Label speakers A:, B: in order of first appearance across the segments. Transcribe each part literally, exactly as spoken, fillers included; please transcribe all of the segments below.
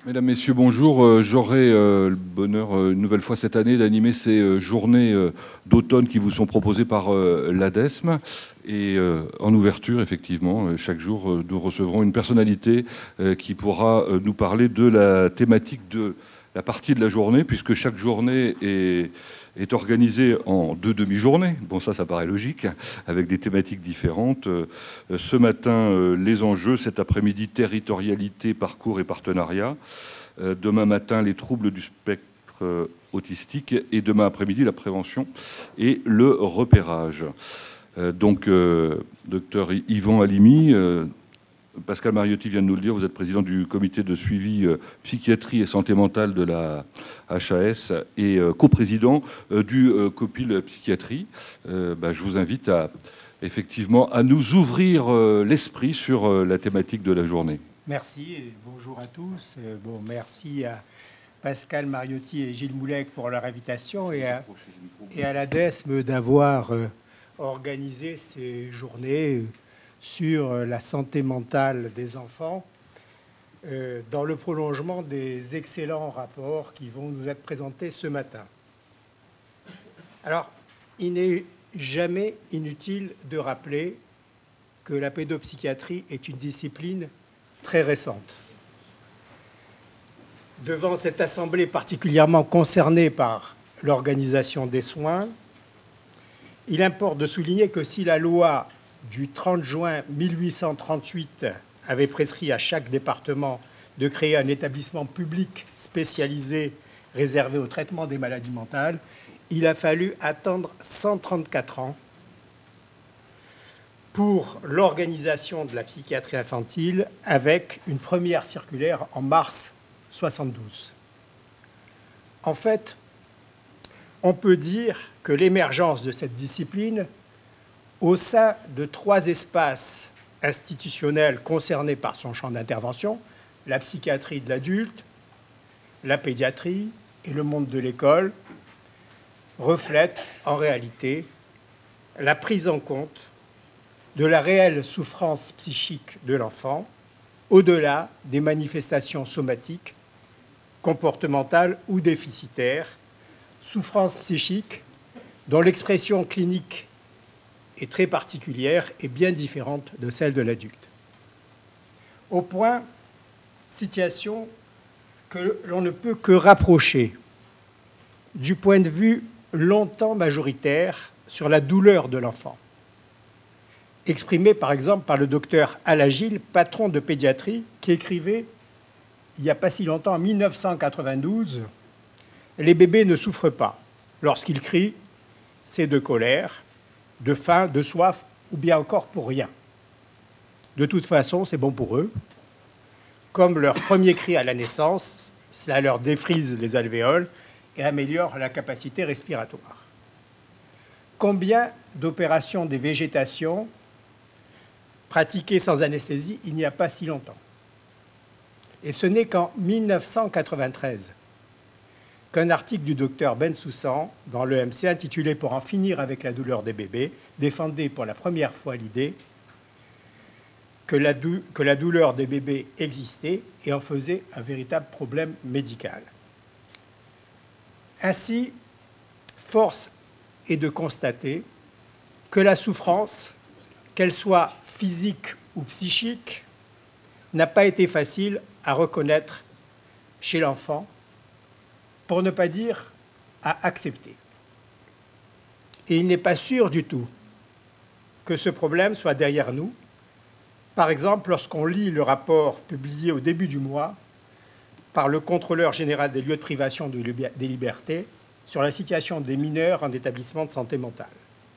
A: Mesdames, Messieurs, bonjour. Euh, J'aurai euh, le bonheur, euh, une nouvelle fois cette année, d'animer ces euh, journées euh, d'automne qui vous sont proposées par euh, l'ADESM. Et euh, en ouverture, effectivement, euh, chaque jour, euh, nous recevrons une personnalité euh, qui pourra euh, nous parler de la thématique de la partie de la journée, puisque chaque journée est, est organisée en deux demi-journées. Bon, ça, ça paraît logique, avec des thématiques différentes. Euh, ce matin, euh, les enjeux, cet après-midi, territorialité, parcours et partenariat. Euh, demain matin, les troubles du spectre euh, autistique. Et demain après-midi, la prévention et le repérage. Euh, donc, euh, docteur Yvan Halimi, euh, Pascal Mariotti vient de nous le dire, vous êtes président du comité de suivi euh, psychiatrie et santé mentale de la H A S et euh, coprésident euh, du euh, COPIL psychiatrie. Euh, bah, je vous invite à, effectivement, à nous ouvrir euh, l'esprit sur euh, la thématique de la journée.
B: Merci et bonjour à tous. Euh, bon, merci à Pascal Mariotti et Gilles Moulec pour leur invitation et à, et à l'ADESM d'avoir euh, organisé ces journées sur la santé mentale des enfants euh, dans le prolongement des excellents rapports qui vont nous être présentés ce matin. Alors, il n'est jamais inutile de rappeler que la pédopsychiatrie est une discipline très récente. Devant cette assemblée particulièrement concernée par l'organisation des soins, il importe de souligner que si la loi du trente juin mille huit cent trente-huit avait prescrit à chaque département de créer un établissement public spécialisé réservé au traitement des maladies mentales, il a fallu attendre cent trente-quatre ans pour l'organisation de la psychiatrie infantile avec une première circulaire en mars soixante-douze. En fait, on peut dire que l'émergence de cette discipline au sein de trois espaces institutionnels concernés par son champ d'intervention, la psychiatrie de l'adulte, la pédiatrie et le monde de l'école, reflète en réalité la prise en compte de la réelle souffrance psychique de l'enfant, au-delà des manifestations somatiques, comportementales ou déficitaires, souffrance psychique dont l'expression clinique est très particulière et bien différente de celle de l'adulte. Au point, situation que l'on ne peut que rapprocher du point de vue longtemps majoritaire sur la douleur de l'enfant, exprimée par exemple par le docteur Alagil, patron de pédiatrie, qui écrivait il n'y a pas si longtemps, en mille neuf cent quatre-vingt-douze, « Les bébés ne souffrent pas. Lorsqu'ils crient, c'est de colère, de faim, de soif, ou bien encore pour rien. De toute façon, c'est bon pour eux. Comme leur premier cri à la naissance, cela leur défrise les alvéoles et améliore la capacité respiratoire. » Combien d'opérations des végétations pratiquées sans anesthésie il n'y a pas si longtemps? Et ce n'est qu'en mille neuf cent quatre-vingt-treize qu'un article du docteur Bensoussan dans l'E M C intitulé « Pour en finir avec la douleur des bébés » défendait pour la première fois l'idée que la, dou- que la douleur des bébés existait et en faisait un véritable problème médical. Ainsi, force est de constater que la souffrance, qu'elle soit physique ou psychique, n'a pas été facile à reconnaître chez l'enfant, pour ne pas dire à accepter. Et il n'est pas sûr du tout que ce problème soit derrière nous. Par exemple, lorsqu'on lit le rapport publié au début du mois par le contrôleur général des lieux de privation des libertés sur la situation des mineurs en établissement de santé mentale.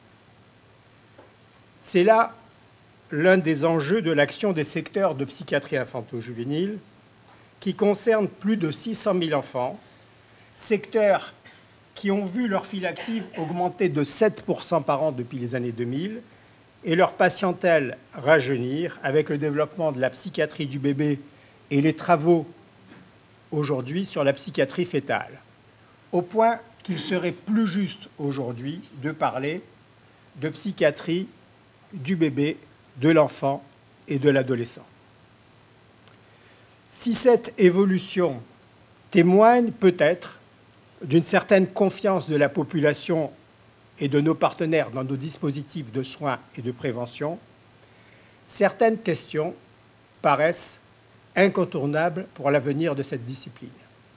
B: C'est là l'un des enjeux de l'action des secteurs de psychiatrie infanto-juvénile qui concerne plus de six cent mille enfants, secteurs qui ont vu leur file active augmenter de sept pour cent par an depuis les années deux mille et leur patientèle rajeunir avec le développement de la psychiatrie du bébé et les travaux aujourd'hui sur la psychiatrie fœtale, au point qu'il serait plus juste aujourd'hui de parler de psychiatrie du bébé, de l'enfant et de l'adolescent. Si cette évolution témoigne peut-être d'une certaine confiance de la population et de nos partenaires dans nos dispositifs de soins et de prévention, certaines questions paraissent incontournables pour l'avenir de cette discipline.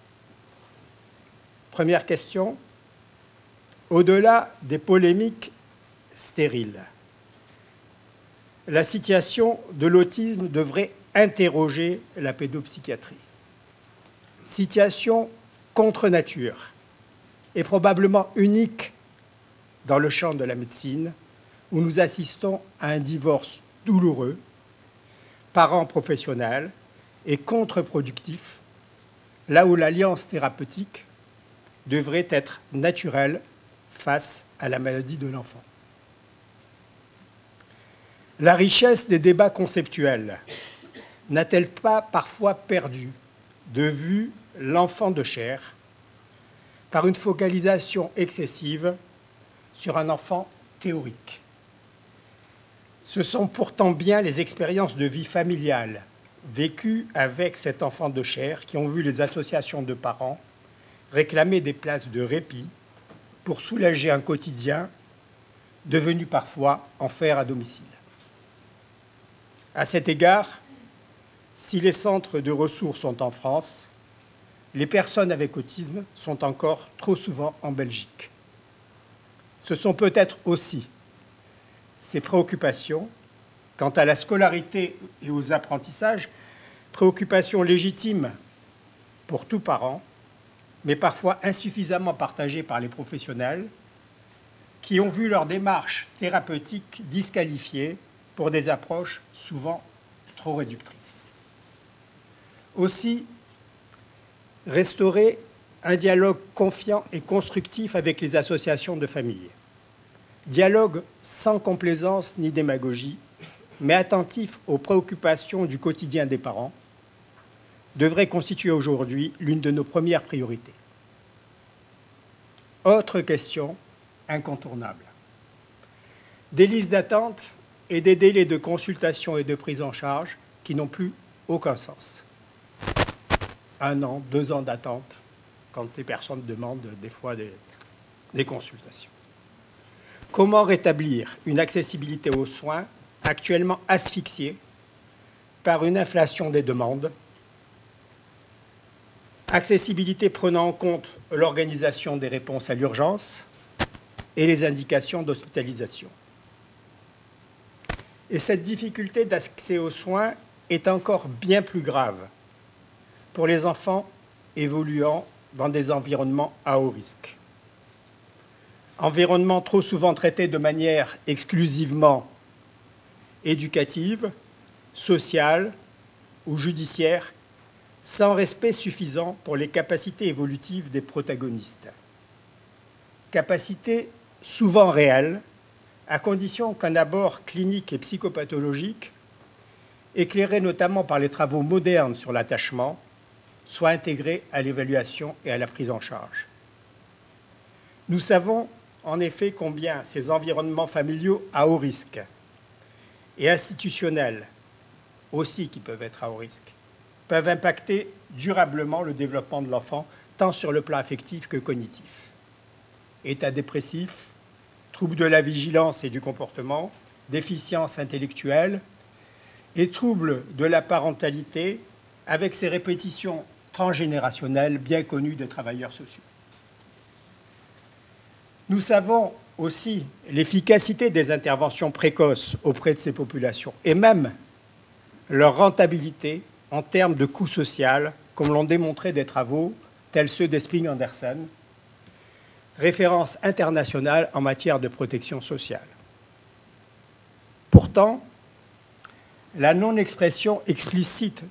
B: Première question, au-delà des polémiques stériles, la situation de l'autisme devrait interroger la pédopsychiatrie. Situation contre nature et probablement unique dans le champ de la médecine, où nous assistons à un divorce douloureux, parents professionnels et contre-productif, là où l'alliance thérapeutique devrait être naturelle face à la maladie de l'enfant. La richesse des débats conceptuels n'a-t-elle pas parfois perdu de vue l'enfant de chair par une focalisation excessive sur un enfant théorique? Ce sont pourtant bien les expériences de vie familiale vécues avec cet enfant de chair qui ont vu les associations de parents réclamer des places de répit pour soulager un quotidien devenu parfois enfer à domicile. À cet égard, si les centres de ressources sont en France, les personnes avec autisme sont encore trop souvent en Belgique. Ce sont peut-être aussi ces préoccupations quant à la scolarité et aux apprentissages, préoccupations légitimes pour tout parent, mais parfois insuffisamment partagées par les professionnels, qui ont vu leur démarche thérapeutique disqualifiée pour des approches souvent trop réductrices. Aussi, restaurer un dialogue confiant et constructif avec les associations de famille. Dialogue sans complaisance ni démagogie, mais attentif aux préoccupations du quotidien des parents, devrait constituer aujourd'hui l'une de nos premières priorités. Autre question incontournable. Des listes d'attente et des délais de consultation et de prise en charge qui n'ont plus aucun sens. Un an, deux ans d'attente quand les personnes demandent des fois des, des consultations. Comment rétablir une accessibilité aux soins actuellement asphyxiée par une inflation des demandes? Accessibilité prenant en compte l'organisation des réponses à l'urgence et les indications d'hospitalisation. Et cette difficulté d'accès aux soins est encore bien plus grave pour les enfants évoluant dans des environnements à haut risque. Environnements trop souvent traités de manière exclusivement éducative, sociale ou judiciaire, sans respect suffisant pour les capacités évolutives des protagonistes. Capacités souvent réelles, à condition qu'un abord clinique et psychopathologique, éclairé notamment par les travaux modernes sur l'attachement, soit intégré à l'évaluation et à la prise en charge. Nous savons en effet combien ces environnements familiaux à haut risque et institutionnels aussi qui peuvent être à haut risque, peuvent impacter durablement le développement de l'enfant, tant sur le plan affectif que cognitif. État dépressif, troubles de la vigilance et du comportement, déficience intellectuelle et troubles de la parentalité avec ces répétitions transgénérationnelles bien connues des travailleurs sociaux. Nous savons aussi l'efficacité des interventions précoces auprès de ces populations et même leur rentabilité en termes de coût social, comme l'ont démontré des travaux tels ceux d'Espling Andersen, référence internationale en matière de protection sociale. Pourtant, la non-expression explicite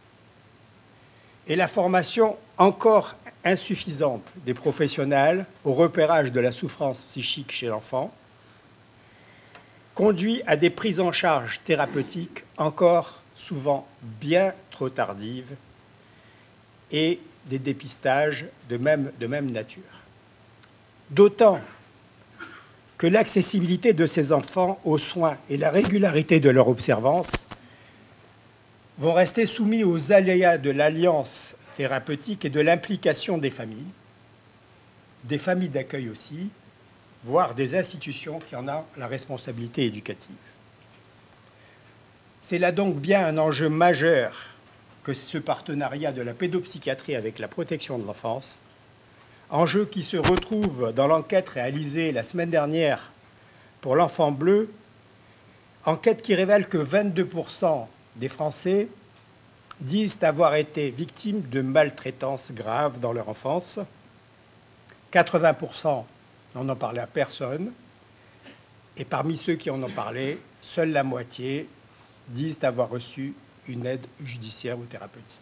B: et la formation encore insuffisante des professionnels au repérage de la souffrance psychique chez l'enfant conduit à des prises en charge thérapeutiques encore souvent bien trop tardives et des dépistages de même, de même nature. D'autant que l'accessibilité de ces enfants aux soins et la régularité de leur observance vont rester soumis aux aléas de l'alliance thérapeutique et de l'implication des familles, des familles d'accueil aussi, voire des institutions qui en ont la responsabilité éducative. C'est là donc bien un enjeu majeur que ce partenariat de la pédopsychiatrie avec la protection de l'enfance, enjeu qui se retrouve dans l'enquête réalisée la semaine dernière pour l'Enfant Bleu, enquête qui révèle que vingt-deux pour cent des Français disent avoir été victimes de maltraitance grave dans leur enfance, quatre-vingts pour cent n'en ont parlé à personne, et parmi ceux qui en ont parlé, seule la moitié disent avoir reçu une aide judiciaire ou thérapeutique.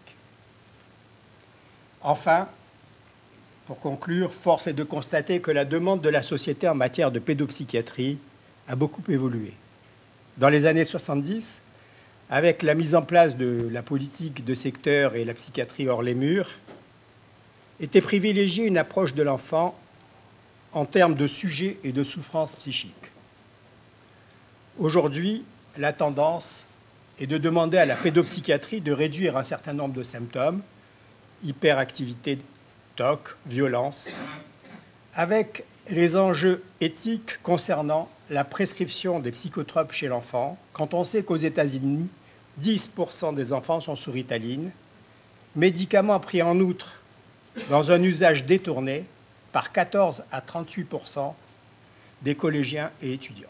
B: Enfin, pour conclure, force est de constater que la demande de la société en matière de pédopsychiatrie a beaucoup évolué. Dans les années soixante-dix, avec la mise en place de la politique de secteur et la psychiatrie hors les murs, était privilégiée une approche de l'enfant en termes de sujets et de souffrances psychiques. Aujourd'hui, la tendance est de demander à la pédopsychiatrie de réduire un certain nombre de symptômes, hyperactivité, T O C, violence, avec les enjeux éthiques concernant la prescription des psychotropes chez l'enfant, quand on sait qu'aux États-Unis, dix pour cent des enfants sont sous Ritaline, médicament pris en outre dans un usage détourné par quatorze à trente-huit pour cent des collégiens et étudiants.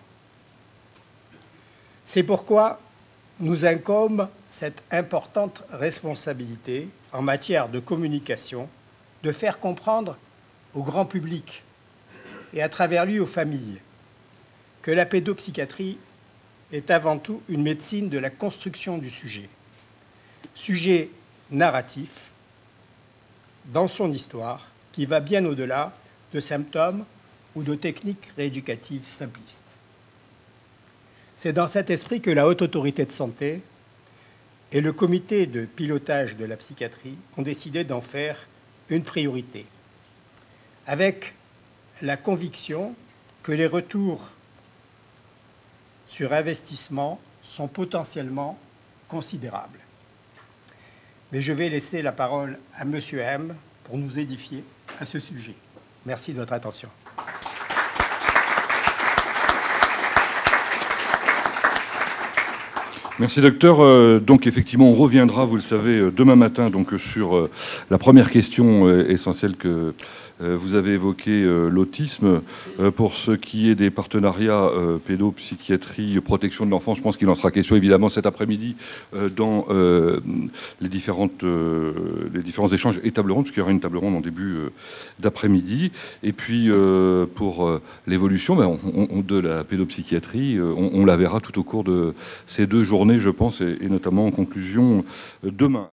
B: C'est pourquoi nous incombe cette importante responsabilité en matière de communication de faire comprendre au grand public et à travers lui aux familles que la pédopsychiatrie est avant tout une médecine de la construction du sujet, sujet narratif dans son histoire qui va bien au-delà de symptômes ou de techniques rééducatives simplistes. C'est dans cet esprit que la Haute Autorité de Santé et le Comité de pilotage de la psychiatrie ont décidé d'en faire une priorité, avec la conviction que les retours sur investissement sont potentiellement considérables. Mais je vais laisser la parole à Monsieur M pour nous édifier à ce sujet. Merci de votre attention.
A: Merci docteur. Euh, donc effectivement, on reviendra, vous le savez, demain matin donc sur euh, la première question euh, essentielle que euh, vous avez évoquée, euh, l'autisme. Euh, pour ce qui est des partenariats euh, pédopsychiatrie, protection de l'enfance, je pense qu'il en sera question évidemment cet après-midi euh, dans euh, les, différentes, euh, les différents échanges et tables rondes, parce qu'il y aura une table ronde en début euh, d'après-midi. Et puis euh, pour euh, l'évolution ben, on, on, de la pédopsychiatrie, euh, on, on la verra tout au cours de ces deux journées, je pense, et, et notamment en conclusion demain.